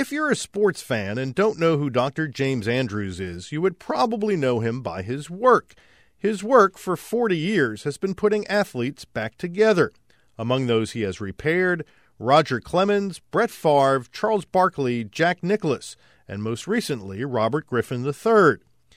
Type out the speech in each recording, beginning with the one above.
If you're a sports fan and don't know who Dr. James Andrews is, you would probably know him by his work. His work for 40 years has been putting athletes back together. Among those he has repaired, Roger Clemens, Brett Favre, Charles Barkley, Jack Nicklaus, and most recently, Robert Griffin III.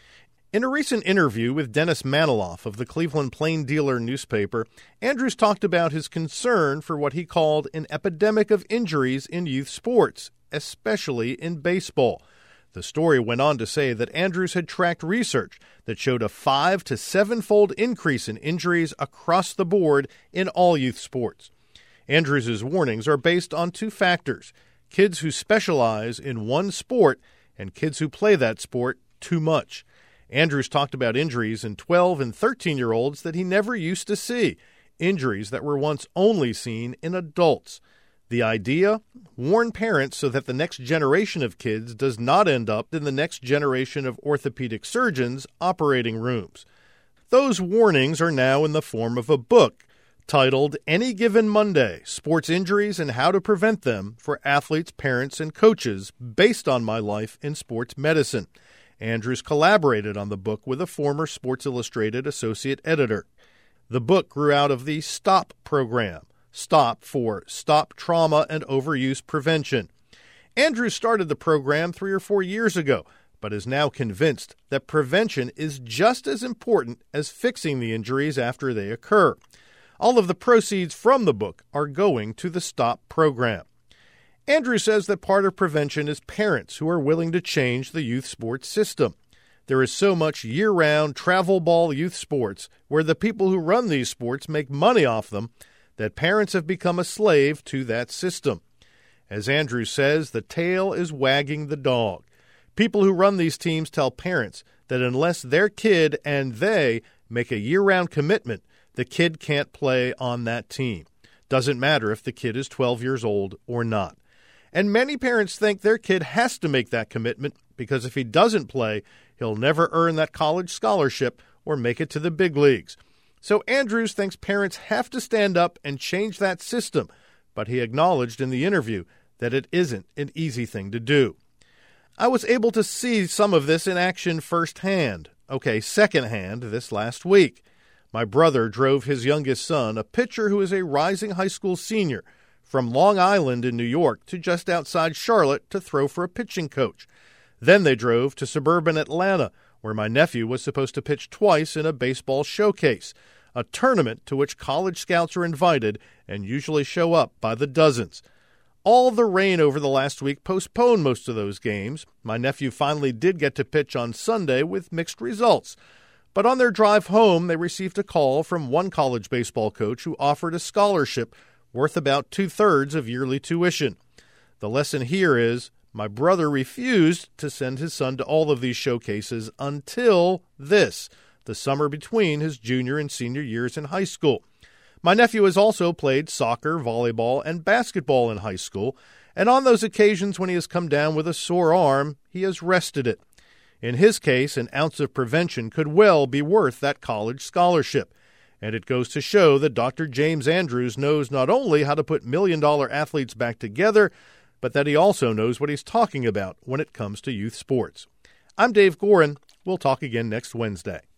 In a recent interview with Dennis Maniloff of the Cleveland Plain Dealer newspaper, Andrews talked about his concern for what he called an epidemic of injuries in youth sports, especially in baseball. The story went on to say that Andrews had tracked research that showed a 5 to 7-fold increase in injuries across the board in all youth sports. Andrews' warnings are based on two factors: kids who specialize in one sport and kids who play that sport too much. Andrews talked about injuries in 12 and 13-year-olds that he never used to see, injuries that were once only seen in adults. The idea? Warn parents so that the next generation of kids does not end up in the next generation of orthopedic surgeons' operating rooms. Those warnings are now in the form of a book titled Any Given Monday, Sports Injuries and How to Prevent Them for Athletes, Parents, and Coaches, based on my life in sports medicine. Andrews collaborated on the book with a former Sports Illustrated associate editor. The book grew out of the STOP program. STOP for Stop Trauma and Overuse Prevention. Andrews started the program 3 or 4 years ago, but is now convinced that prevention is just as important as fixing the injuries after they occur. All of the proceeds from the book are going to the STOP program. Andrews says that part of prevention is parents who are willing to change the youth sports system. There is so much year-round travel ball youth sports where the people who run these sports make money off them that parents have become a slave to that system. As Andrews says, the tail is wagging the dog. People who run these teams tell parents that unless their kid and they make a year-round commitment, the kid can't play on that team. Doesn't matter if the kid is 12 years old or not. And many parents think their kid has to make that commitment because if he doesn't play, he'll never earn that college scholarship or make it to the big leagues. So Andrews thinks parents have to stand up and change that system, but he acknowledged in the interview that it isn't an easy thing to do. I was able to see some of this in action firsthand. Secondhand this last week. My brother drove his youngest son, a pitcher who is a rising high school senior, from Long Island in New York to just outside Charlotte to throw for a pitching coach. Then they drove to suburban Atlanta, where my nephew was supposed to pitch twice in a baseball showcase, a tournament to which college scouts are invited and usually show up by the dozens. All the rain over the last week postponed most of those games. My nephew finally did get to pitch on Sunday with mixed results. But on their drive home, they received a call from one college baseball coach who offered a scholarship worth about 2/3 of yearly tuition. The lesson here is my brother refused to send his son to all of these showcases until the summer between his junior and senior years in high school. My nephew has also played soccer, volleyball, and basketball in high school, and on those occasions when he has come down with a sore arm, he has rested it. In his case, an ounce of prevention could well be worth that college scholarship. And it goes to show that Dr. James Andrews knows not only how to put million-dollar athletes back together, but that he also knows what he's talking about when it comes to youth sports. I'm Dave Gorin. We'll talk again next Wednesday.